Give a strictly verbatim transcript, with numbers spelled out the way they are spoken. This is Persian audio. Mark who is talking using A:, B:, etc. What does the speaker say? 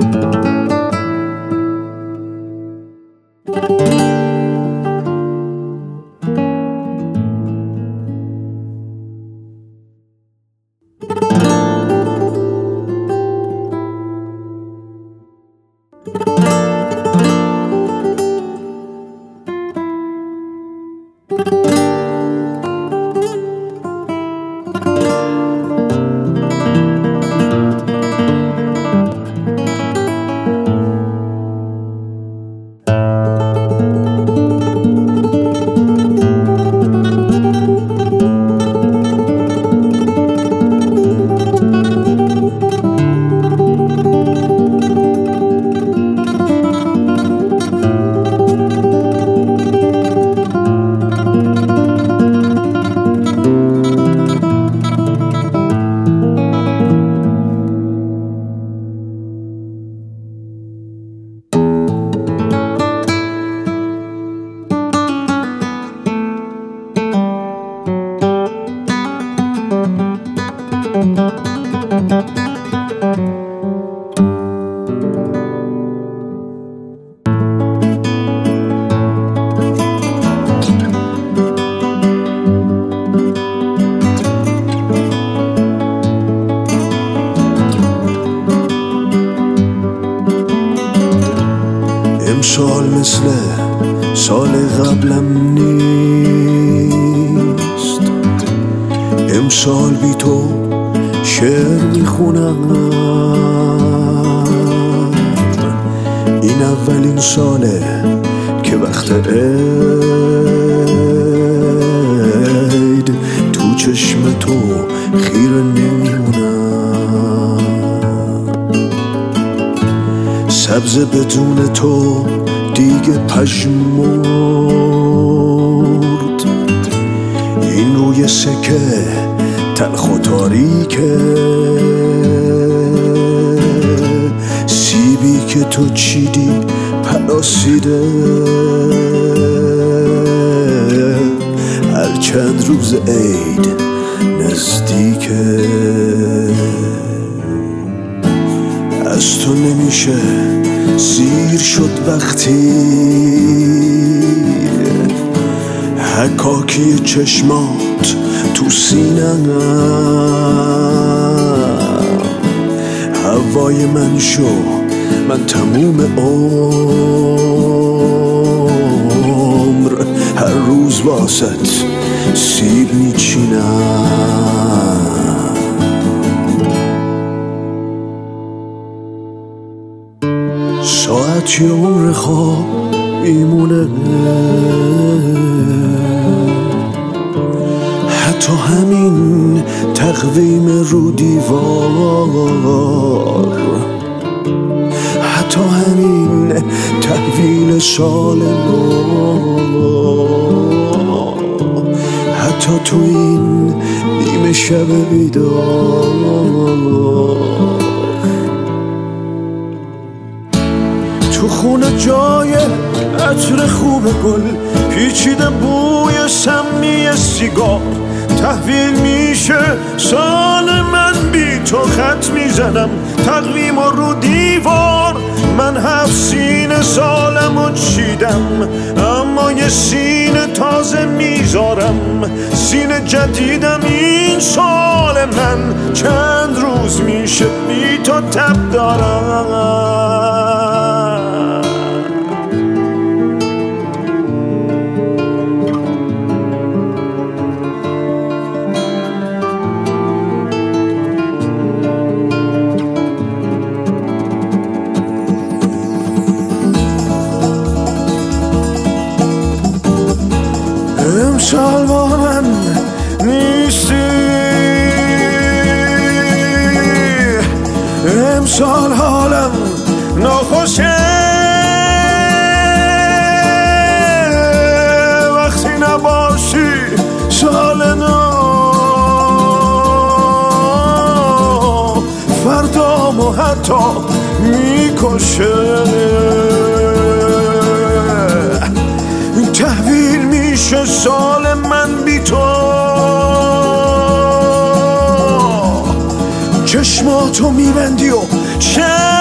A: امسال مثل سال قبلم نیست، امسال بی تو شعر میخونم. این اولین ساله که وقت عید تو چشم تو خیره نمیمونم. سبز بدون تو دیگه پژمرد، این روی سکه تلخ و تاریکه. سیبی که تو چیدی پلاسیده، هر چند روز عید نزدیکه. از تو نمیشه سیر شد وقتی حکاکی چشمات تو سینم. هوای من شو، من تموم عمر هر روز واسط سیب میچینم. ساعتی عمر خواب میمونه، حتی همین تقویم رو دیوار، حتی همین تحویل سال نو، حتی تو این نیمه شب بیدار. تو خونه جای عطر خوب گل پیچیده، بوی سمی سیگار. تحویل میشه سال من بی تو، خط میزنم تقویم و رو دیوار. من هفت سینه سالمو چیدم، اما یه سینه تازه میذارم. سینه جدیدم این سال من، چند روز میشه بی تو تب دارم. امسال با من نیستی، امسال حالم ناخوشه. وقتی نباشی سال نو، فردامو حتی میکشه. تحویل میشه سال من بی تو، چشماتو میبندی و